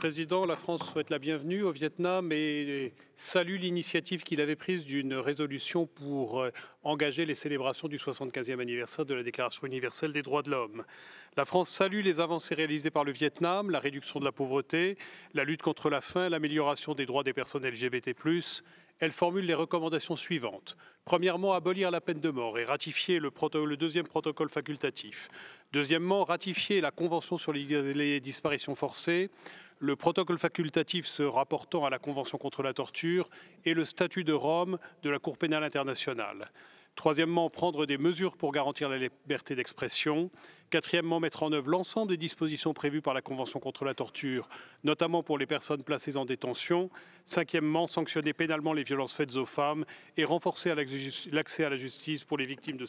Président, la France souhaite la bienvenue au Vietnam et salue l'initiative qu'il avait prise d'une résolution pour engager les célébrations du 75e anniversaire de la Déclaration universelle des droits de l'homme. La France salue les avancées réalisées par le Vietnam, la réduction de la pauvreté, la lutte contre la faim, l'amélioration des droits des personnes LGBT+. Elle formule les recommandations suivantes. Premièrement, abolir la peine de mort et ratifier le deuxième protocole facultatif. Deuxièmement, ratifier la Convention sur les disparitions forcées, le protocole facultatif se rapportant à la Convention contre la torture et le statut de Rome de la Cour pénale internationale. Troisièmement, prendre des mesures pour garantir la liberté d'expression. Quatrièmement, mettre en œuvre l'ensemble des dispositions prévues par la Convention contre la torture, notamment pour les personnes placées en détention. Cinquièmement, sanctionner pénalement les violences faites aux femmes et renforcer l'accès à la justice pour les victimes de